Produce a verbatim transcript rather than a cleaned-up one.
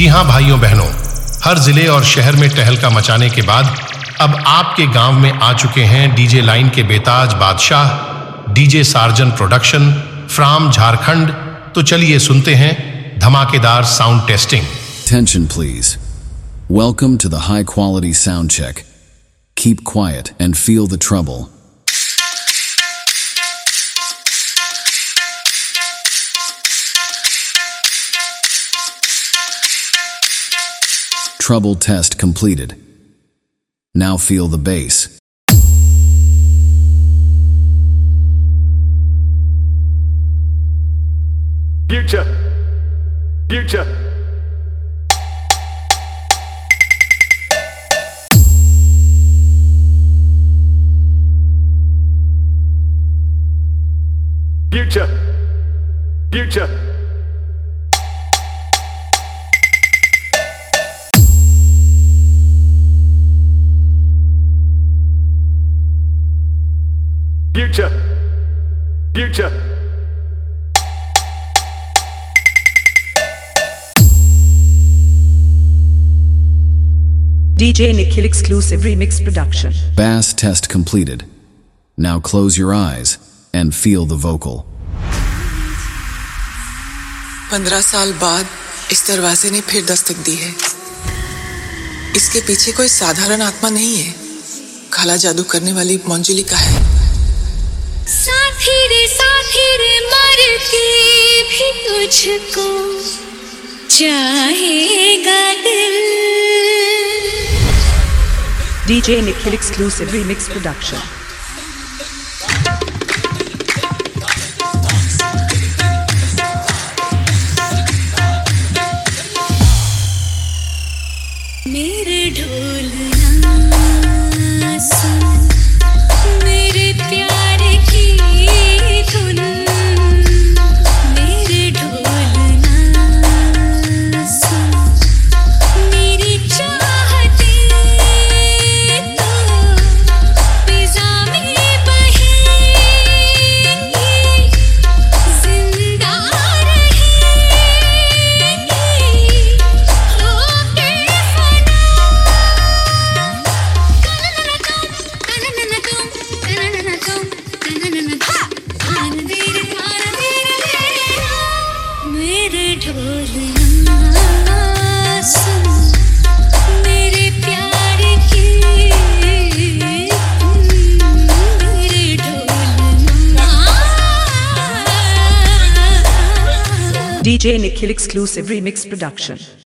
जी हां भाइयों बहनों, हर जिले और शहर में टहलका मचाने के बाद अब आपके गांव में आ चुके हैं डीजे लाइन के बेताज बादशाह DJ Sarjan production from Jharkhand. तो चलिए सुनते हैं धमाकेदार sound testing. Attention please. Welcome to the high quality sound check. Keep quiet and feel the trouble. Trouble test completed. Now feel the bass. Future. Future. Future. Future. Future. Future. D J Nikhil exclusive remix production. Bass test completed. Now close your eyes and feel the vocal. पंद्रह साल बाद इस दरवाजे ने फिर दस्तक दी है। इसके पीछे कोई साधारण आत्मा नहीं है, काला जादू करने वाली मंजुलिका है। साथी रे साथी रे मरती भी तुझको चाहेगा दिल। D J Nikhil exclusive remix production. मेरे ढोल ना सुन, मेरे प्यार की धुन। मेरे ढोल ना सुन, मेरी चाहते तो फिजा में बहेंगी, जिंदा रहेंगी होके मेरे ढोल ना सुन, मेरे प्यार की मेरे ढोल ना। D J Nikhil exclusive remix production.